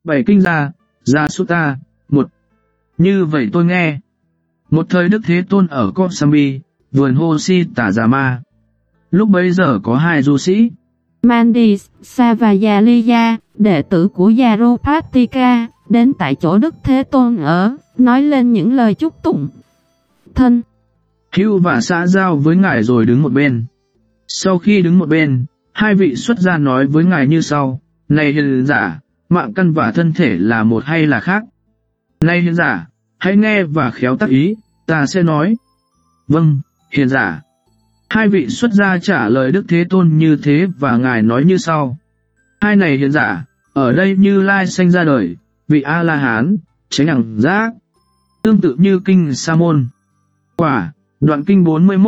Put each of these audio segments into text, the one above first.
Bảy kinh gia Sutta, 1. Như vậy tôi nghe. Một thời Đức Thế Tôn ở Kosambi, vườn Hồ Si Tả Già Ma. Lúc bấy giờ có hai du sĩ, Mandisa và Yaliya, đệ tử của Yarupattika, đến tại chỗ Đức Thế Tôn ở, nói lên những lời chúc tụng. Thân hữu và xã giao với ngài rồi đứng một bên. Sau khi đứng một bên, hai vị xuất gia nói với ngài như sau: Này hiền giả, mạng căn và thân thể là một hay là khác? Này hiền giả, hãy nghe và khéo tác ý, ta sẽ nói. Vâng, hiền giả. Hai vị xuất gia trả lời Đức Thế Tôn như thế và ngài nói như sau: Hai này hiền giả, ở đây Như Lai sanh ra đời, vị A-la-hán, chánh đẳng giác. Tương tự như kinh Sa Môn Quả, đoạn kinh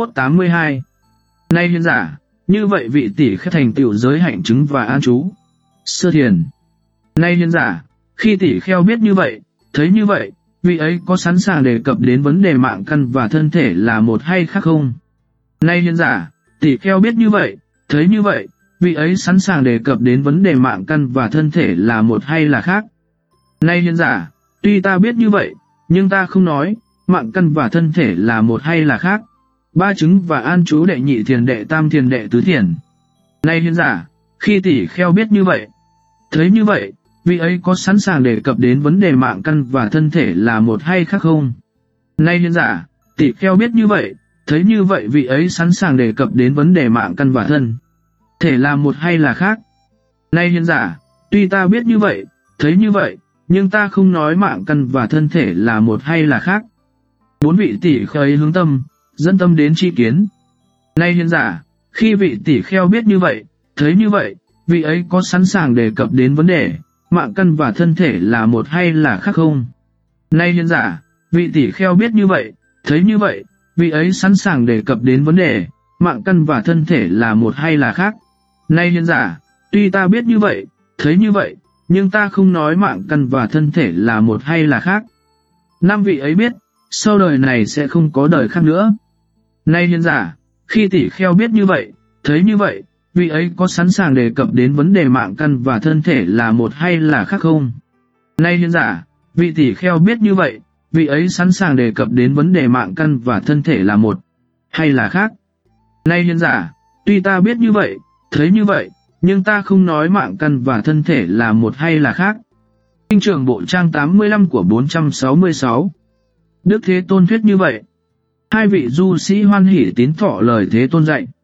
41-82. Này hiền giả, như vậy vị tỷ kheo thành tựu giới hạnh chứng và an trú sơ thiền. Này hiền giả, khi tỷ kheo biết như vậy, thấy như vậy, vị ấy có sẵn sàng đề cập đến vấn đề mạng căn và thân thể là một hay khác không? Này hiền giả, tỷ kheo biết như vậy, thấy như vậy, vị ấy sẵn sàng đề cập đến vấn đề mạng căn và thân thể là một hay là khác? Này hiền giả, tuy ta biết như vậy, nhưng ta không nói mạng căn và thân thể là một hay là khác. Ba chứng và an trú đệ nhị thiền đệ tam thiền đệ tứ thiền. Này hiền giả, khi tỷ kheo biết như vậy, thấy như vậy, vị ấy có sẵn sàng đề cập đến vấn đề mạng căn và thân thể là một hay khác không? Này hiền giả, tỷ kheo biết như vậy, thấy như vậy, vị ấy sẵn sàng đề cập đến vấn đề mạng căn và thân thể là một hay là khác. Này hiền giả, tuy ta biết như vậy, thấy như vậy, nhưng ta không nói mạng căn và thân thể là một hay là khác. Bốn vị tỷ kheo ấy hướng tâm, dẫn tâm đến tri kiến. Này hiền giả, khi vị tỷ kheo biết như vậy, thấy như vậy, vị ấy có sẵn sàng đề cập đến vấn đề mạng căn và thân thể là một hay là khác không? Này hiền giả, vị tỷ kheo biết như vậy, thấy như vậy, vị ấy sẵn sàng đề cập đến vấn đề mạng căn và thân thể là một hay là khác. Này hiền giả, tuy ta biết như vậy, thấy như vậy, nhưng ta không nói mạng căn và thân thể là một hay là khác. Năm vị ấy biết, sau đời này sẽ không có đời khác nữa. Này hiền giả, khi tỷ kheo biết như vậy, thấy như vậy, vị ấy có sẵn sàng đề cập đến vấn đề mạng căn và thân thể là một hay là khác không? Này hiền giả, vị tỷ kheo biết như vậy, vị ấy sẵn sàng đề cập đến vấn đề mạng căn và thân thể là một hay là khác. Này hiền giả, tuy ta biết như vậy, thấy như vậy, nhưng ta không nói mạng căn và thân thể là một hay là khác. Kinh Trường Bộ trang 85 của 466. Đức Thế Tôn thuyết như vậy. Hai vị du sĩ hoan hỉ tín thọ lời Thế Tôn dạy.